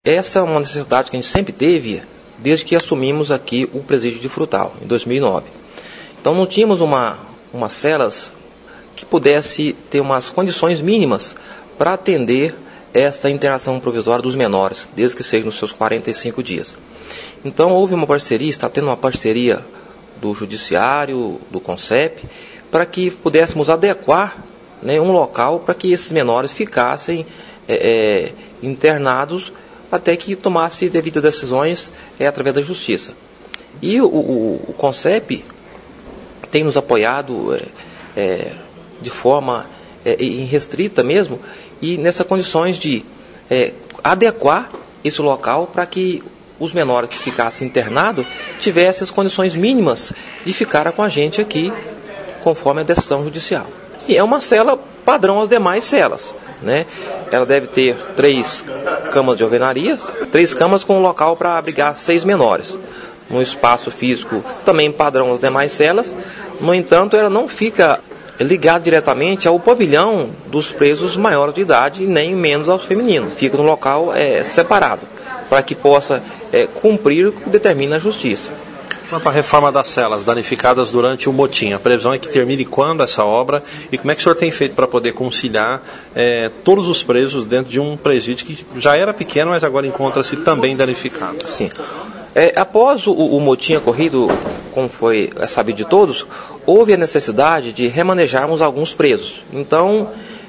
Essa é uma necessidade que a gente sempre teve desde que assumimos aqui o presídio de Frutal, em 2009. Então não tínhamos umas celas que pudesse ter umas condições mínimas para atender essa internação provisória dos menores, desde que seja nos seus 45 dias. Então houve uma parceria, está tendo uma parceria do Judiciário, do CONCEP, para que pudéssemos adequar, né, um local para que esses menores ficassem internados até que tomasse devidas decisões através da Justiça. E o CONCEP tem nos apoiado de forma irrestrita mesmo, e nessas condições de adequar esse local para que os menores que ficassem internados tivessem as condições mínimas de ficar com a gente aqui, conforme a decisão judicial. E é uma cela padrão às demais celas, né? Ela deve ter 3 camas de alvenaria, 3 camas com local para abrigar 6 menores. Um espaço físico também padrão às demais celas. No entanto, ela não fica ligada diretamente ao pavilhão dos presos maiores de idade e nem menos aos femininos. Fica num local separado, para que possa cumprir o que determina a Justiça. Quanto à reforma das celas danificadas durante o motim, a previsão é que termine quando essa obra, e como é que o senhor tem feito para poder conciliar todos os presos dentro de um presídio que já era pequeno, mas agora encontra-se também danificado? Sim. Após o motim ocorrido, como foi sabido de todos, houve a necessidade de remanejarmos alguns presos. Então,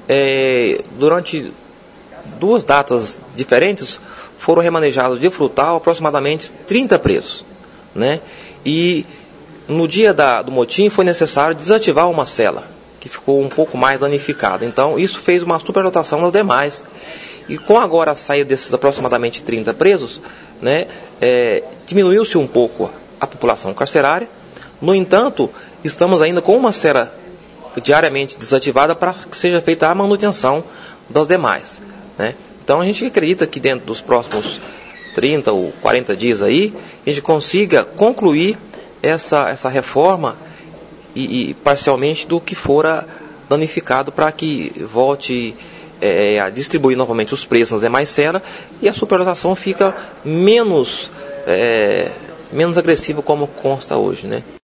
durante 2 datas diferentes, foram remanejados de Frutal aproximadamente 30 presos, né? E no dia do motim foi necessário desativar uma cela, que ficou um pouco mais danificada. Então isso fez uma superlotação das demais. E com agora a saída desses aproximadamente 30 presos, né, diminuiu-se um pouco a população carcerária. No entanto, estamos ainda com uma cela diariamente desativada para que seja feita a manutenção das demais, né? Então a gente acredita que dentro dos próximos 30 ou 40 dias aí, a gente consiga concluir essa reforma e parcialmente do que fora danificado, para que volte a distribuir novamente os preços nas demais celas e a superlotação fica menos agressiva como consta hoje, né?